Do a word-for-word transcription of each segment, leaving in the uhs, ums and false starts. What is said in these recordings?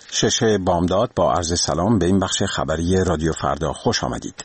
شش بامداد با عرض سلام به این بخش خبری رادیو فردا خوش آمدید.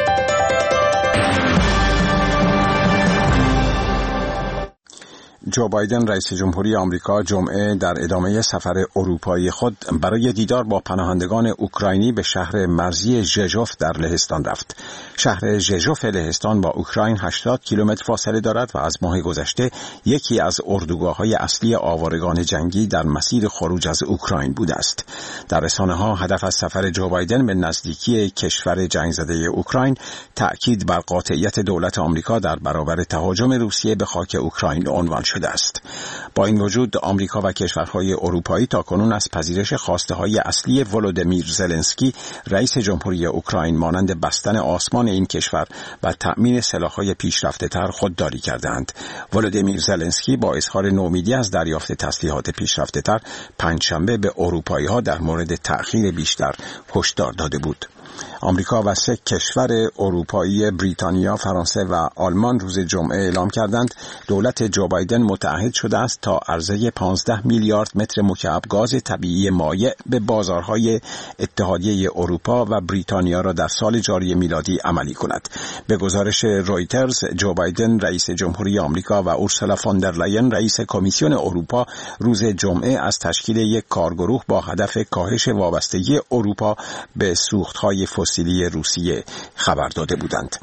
جو بایدن رئیس جمهوری آمریکا جمعه در ادامه سفر اروپایی خود برای دیدار با پناهندگان اوکراینی به شهر مرزی ژژوف در لهستان رفت. شهر ژژوف لهستان با اوکراین هشتاد کیلومتر فاصله دارد و از ماه گذشته یکی از اردوگاه‌های اصلی آوارگان جنگی در مسیر خروج از اوکراین بوده است. در رسانه‌ها هدف از سفر جو بایدن به نزدیکی کشور جنگ زده اوکراین تأکید بر قاطعیت دولت آمریکا در برابر تهاجم روسیه به خاک اوکراین عنوان شده است. با این وجود آمریکا و کشورهای اروپایی تاکنون از پذیرش خواسته‌های اصلی ولودیمیر زلنسکی رئیس جمهوری اوکراین مانند بستن آسمان این کشور و تأمین سلاح‌های پیشرفته‌تر خودداری کردند. ولودیمیر زلنسکی با اظهار نومیدی از دریافت تسلیحات پیشرفته‌تر پنجشنبه به اروپایی‌ها در مورد تأخیر بیشتر هشدار داده بود. آمریکا و سه کشور اروپایی بریتانیا، فرانسه و آلمان روز جمعه اعلام کردند دولت جو بایدن متعهد شده است تا عرضه پانزده میلیارد متر مکعب گاز طبیعی مایع به بازارهای اتحادیه اروپا و بریتانیا را در سال جاری میلادی عملی کند. به گزارش رویترز، جو بایدن رئیس جمهوری آمریکا و اورسولا فون در لاین رئیس کمیسیون اروپا روز جمعه از تشکیل یک کارگروه با هدف کاهش وابستگی اروپا به سوختهای فسیلی روسیه خبر داده بودند.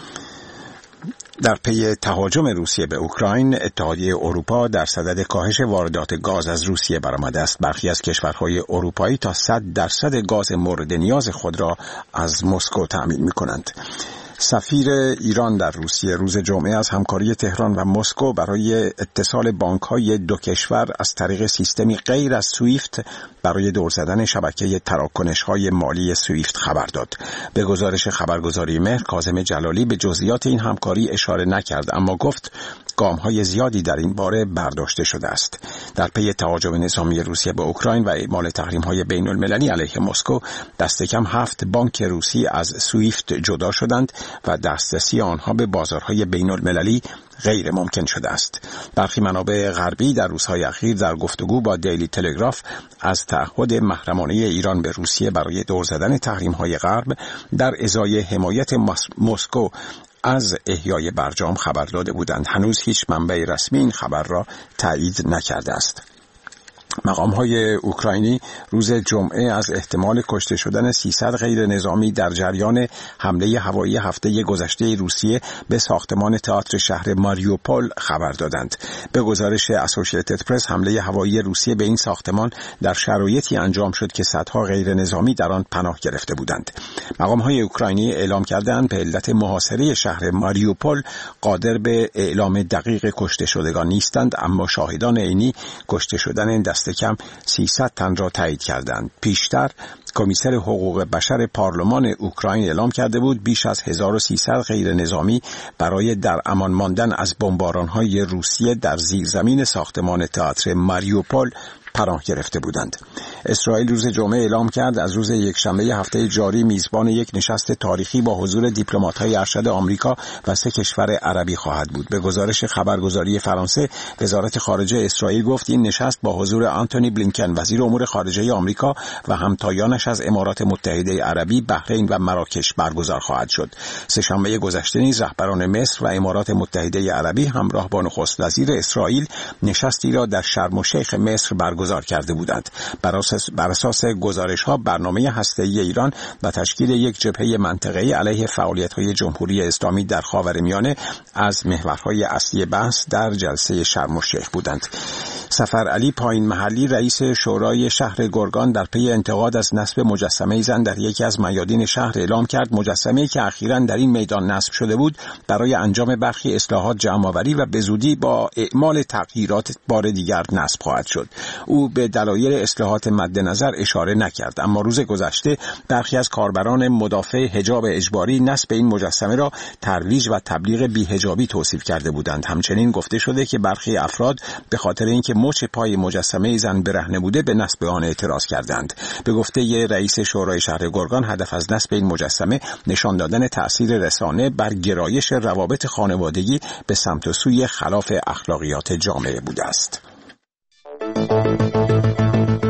در پی تهاجم روسیه به اوکراین، اتحادیه اروپا در صدد کاهش واردات گاز از روسیه برآمده است. برخی از کشورهای اروپایی تا صد درصد گاز مورد نیاز خود را از مسکو تأمین می‌کنند. سفیر ایران در روسیه روز جمعه از همکاری تهران و مسکو برای اتصال بانک‌های دو کشور از طریق سیستمی غیر از سویفت برای دور زدن شبکه تراکنش‌های مالی سویفت خبر داد. به گزارش خبرگزاری مهر، کاظم جلالی به جزئیات این همکاری اشاره نکرد، اما گفت گام‌های زیادی در این باره برداشته شده است. در پی تهاجم نظامی روسیه به اوکراین و اعمال تحریم‌های بین‌المللی علیه مسکو، دست کم هفت بانک روسی از سویفت جدا شدند و دسترسی آنها به بازارهای بین‌المللی غیر ممکن شده است. برخی منابع غربی در روزهای اخیر در گفتگو با دیلی تلگراف از تعهد محرمانه ایران به روسیه برای دور زدن تحریم‌های غرب در ازای حمایت مسکو از احیای برجام خبر داده بودند. هنوز هیچ منبع رسمی این خبر را تایید نکرده است. مقام‌های اوکراینی روز جمعه از احتمال کشته شدن سیصد غیر نظامی در جریان حمله هوایی هفته گذشته روسیه به ساختمان تئاتر شهر ماریوپول خبر دادند. به گزارش اسوسییتد پرس، حمله هوایی روسیه به این ساختمان در شرایطی انجام شد که صدها غیر نظامی در آن پناه گرفته بودند. مقام‌های اوکراینی اعلام کردند به علت محاصره شهر ماریوپول قادر به اعلام دقیق کشته شدگان نیستند، اما شاهدان عینی کشته شدن دست کم سیصد تن را تایید کردند. پیشتر کمیسر حقوق بشر پارلمان اوکراین اعلام کرده بود بیش از هزار و سیصد غیر نظامی برای در امان ماندن از بمباران‌های روسیه در زیرزمین ساختمان تئاتر ماریوپول پناه گرفته بودند. اسرائیل روز جمعه اعلام کرد از روز یکشنبه هفته جاری میزبان یک نشست تاریخی با حضور دیپلمات‌های ارشد آمریکا و سه کشور عربی خواهد بود. به گزارش خبرگزاری فرانسه، وزارت خارجه اسرائیل گفت این نشست با حضور آنتونی بلینکن وزیر امور خارجه آمریکا و همتایانش از امارات متحده عربی، بحرین و مراکش برگزار خواهد شد. سه‌شنبه گذشته نیز رهبران مصر و امارات متحده عربی همراه با نخست وزیر اسرائیل نشستی را در شرم الشیخ مصر برگزار کرده بودند. بر اساس گزارش‌ها برنامه هسته‌ای ایران و تشکیل یک جبهه منطقه‌ای علیه فعالیت‌های جمهوری اسلامی در خاورمیانه از محورهای اصلی بحث در جلسه شرم الشیخ بودند. سفر علی پایین محلی رئیس شورای شهر گرگان در پی انتقاد از نصب مجسمه زن در یکی از میادین شهر اعلام کرد مجسمه‌ای که اخیراً در این میدان نصب شده بود برای انجام برخی اصلاحات جمع‌آوری و به زودی با اعمال تغییرات بار دیگر نصب خواهد شد. او به دلایل اصلاحات مد نظر اشاره نکرد، اما روز گذشته برخی از کاربران مدافع حجاب اجباری نصب این مجسمه را ترویج و تبلیغ بی‌حجابی توصیف کرده بودند. همچنین گفته شده که برخی افراد به خاطر اینکه مچ پای مجسمه زن برهنه بوده به نصب آن اعتراض کردند. به گفته ی رئیس شورای شهر گرگان، هدف از نصب این مجسمه نشان دادن تأثیر رسانه بر گرایش روابط خانوادگی به سمت و سوی خلاف اخلاقیات جامعه بوده است.